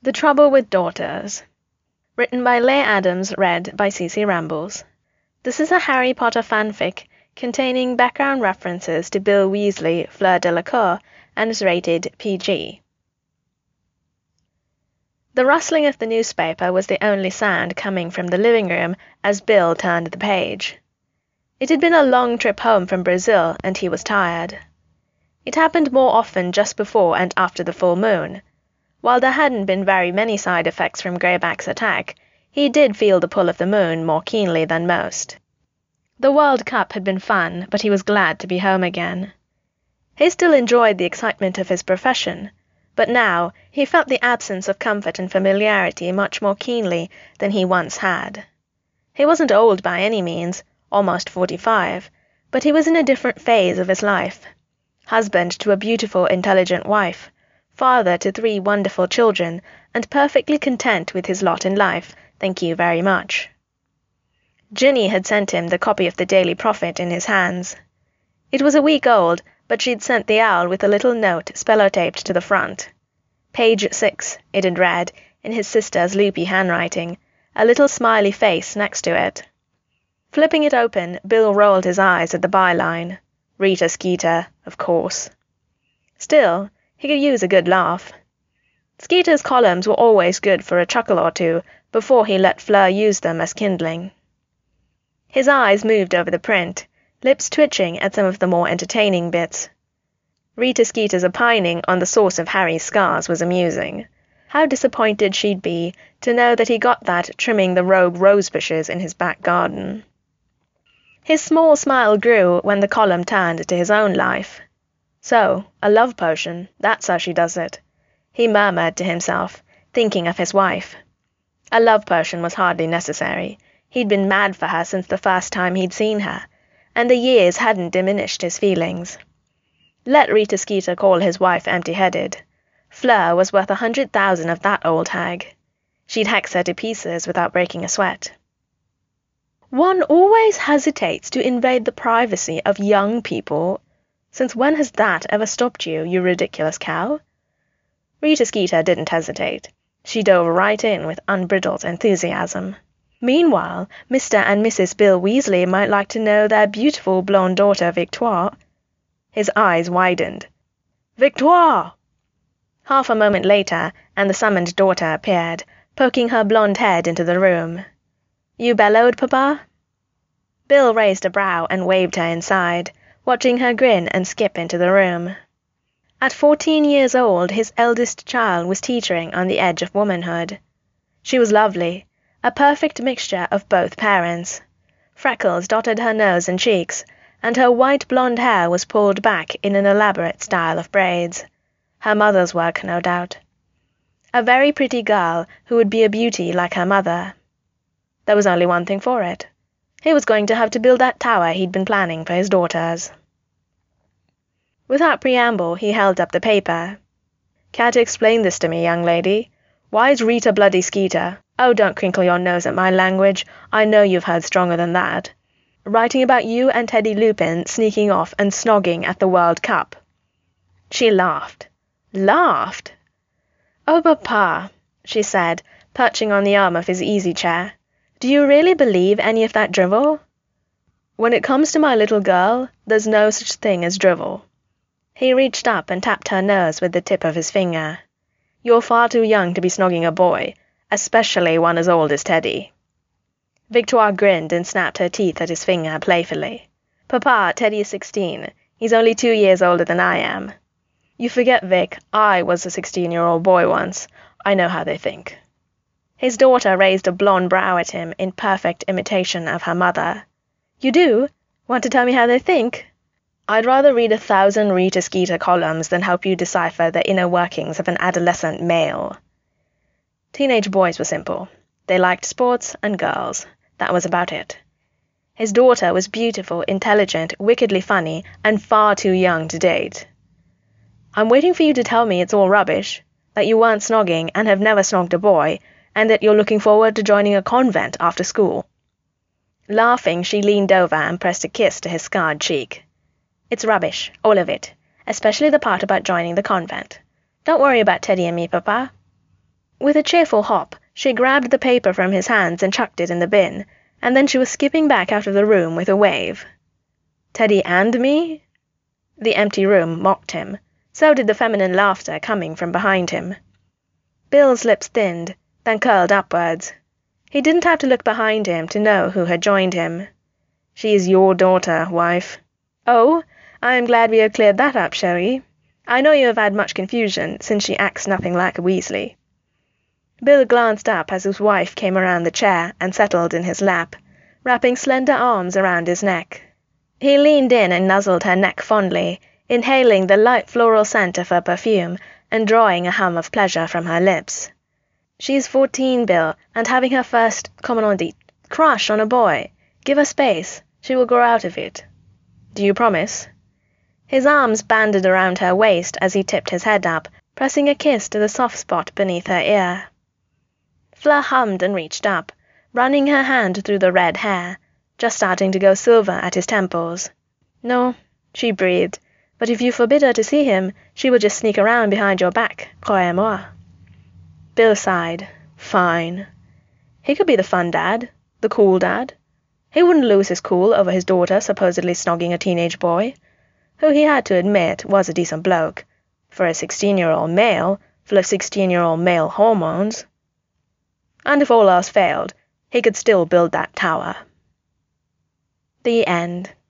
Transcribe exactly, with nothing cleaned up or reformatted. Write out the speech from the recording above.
The Trouble with Daughters. Written by Leigh Adams, read by C C Rambles. This is a Harry Potter fanfic containing background references to Bill Weasley, Fleur Delacour, and is rated P G. The rustling of the newspaper was the only sound coming from the living room as Bill turned the page. It had been a long trip home from Brazil, and he was tired. It happened more often just before and after the full moon. While there hadn't been very many side effects from Greyback's attack, he did feel the pull of the moon more keenly than most. The World Cup had been fun, but he was glad to be home again. He still enjoyed the excitement of his profession, but now he felt the absence of comfort and familiarity much more keenly than he once had. He wasn't old by any means, almost forty-five, but he was in a different phase of his life. Husband to a beautiful, intelligent wife, father to three wonderful children, and perfectly content with his lot in life, thank you very much. Ginny had sent him the copy of the Daily Prophet in his hands. It was a week old, but she'd sent the owl with a little note spellotaped to the front. Page six, it had read, in his sister's loopy handwriting, a little smiley face next to it. Flipping it open, Bill rolled his eyes at the byline. Rita Skeeter, of course. Still, he could use a good laugh. Skeeter's columns were always good for a chuckle or two before he let Fleur use them as kindling. His eyes moved over the print, lips twitching at some of the more entertaining bits. Rita Skeeter's opining on the source of Harry's scars was amusing. How disappointed she'd be to know that he got that trimming the rogue rose bushes in his back garden. His small smile grew when the column turned to his own life. So, a love potion, that's how she does it, he murmured to himself, thinking of his wife. A love potion was hardly necessary. He'd been mad for her since the first time he'd seen her, and the years hadn't diminished his feelings. Let Rita Skeeter call his wife empty-headed. Fleur was worth a hundred thousand of that old hag. She'd hex her to pieces without breaking a sweat. One always hesitates to invade the privacy of young people. Since when has that ever stopped you, you ridiculous cow? Rita Skeeter didn't hesitate. She dove right in with unbridled enthusiasm. Meanwhile, Mister and Missus Bill Weasley might like to know their beautiful blonde daughter Victoire. His eyes widened. Victoire! Half a moment later, and the summoned daughter appeared, poking her blonde head into the room. You bellowed, Papa? Bill raised a brow and waved her inside, watching her grin and skip into the room. At fourteen years old, his eldest child was teetering on the edge of womanhood. She was lovely, a perfect mixture of both parents. Freckles dotted her nose and cheeks, and her white blonde hair was pulled back in an elaborate style of braids. Her mother's work, no doubt. A very pretty girl who would be a beauty like her mother. There was only one thing for it. He was going to have to build that tower he'd been planning for his daughters. Without preamble, he held up the paper. Care to explain this to me, young lady? Why is Rita bloody Skeeter? Oh, don't crinkle your nose at my language. I know you've heard stronger than that. Writing about you and Teddy Lupin sneaking off and snogging at the World Cup. She laughed. Laughed? Oh, Papa, she said, perching on the arm of his easy chair. Do you really believe any of that drivel? When it comes to my little girl, there's no such thing as drivel. He reached up and tapped her nose with the tip of his finger. You're far too young to be snogging a boy, especially one as old as Teddy. Victoire grinned and snapped her teeth at his finger playfully. Papa, Teddy is sixteen. He's only two years older than I am. You forget, Vic, I was a sixteen-year-old boy once. I know how they think. His daughter raised a blonde brow at him in perfect imitation of her mother. You do? Want to tell me how they think? I'd rather read a thousand Rita Skeeter columns than help you decipher the inner workings of an adolescent male. Teenage boys were simple. They liked sports and girls. That was about it. His daughter was beautiful, intelligent, wickedly funny, and far too young to date. I'm waiting for you to tell me it's all rubbish, that you weren't snogging and have never snogged a boy, and that you're looking forward to joining a convent after school. Laughing, she leaned over and pressed a kiss to his scarred cheek. It's rubbish, all of it, especially the part about joining the convent. Don't worry about Teddy and me, Papa. With a cheerful hop, she grabbed the paper from his hands and chucked it in the bin, and then she was skipping back out of the room with a wave. "Teddy and me?" The empty room mocked him. So did the feminine laughter coming from behind him. Bill's lips thinned, then curled upwards. He didn't have to look behind him to know who had joined him. "She's your daughter, wife." "Oh, I am glad we have cleared that up, Sherry. I know you have had much confusion, since she acts nothing like a Weasley." Bill glanced up as his wife came around the chair and settled in his lap, wrapping slender arms around his neck. He leaned in and nuzzled her neck fondly, inhaling the light floral scent of her perfume and drawing a hum of pleasure from her lips. "She's fourteen, Bill, and having her first, comment on dit, crush on a boy. Give her space. She will grow out of it." "Do you promise?" His arms banded around her waist as he tipped his head up, pressing a kiss to the soft spot beneath her ear. Fleur hummed and reached up, running her hand through the red hair, just starting to go silver at his temples. "No," she breathed, "but if you forbid her to see him, she will just sneak around behind your back, croyez-moi." Bill sighed. Fine. He could be the fun dad, the cool dad. He wouldn't lose his cool over his daughter supposedly snogging a teenage boy, who he had to admit was a decent bloke, for a sixteen-year-old male full of sixteen-year-old male hormones. And if all else failed, he could still build that tower. The end.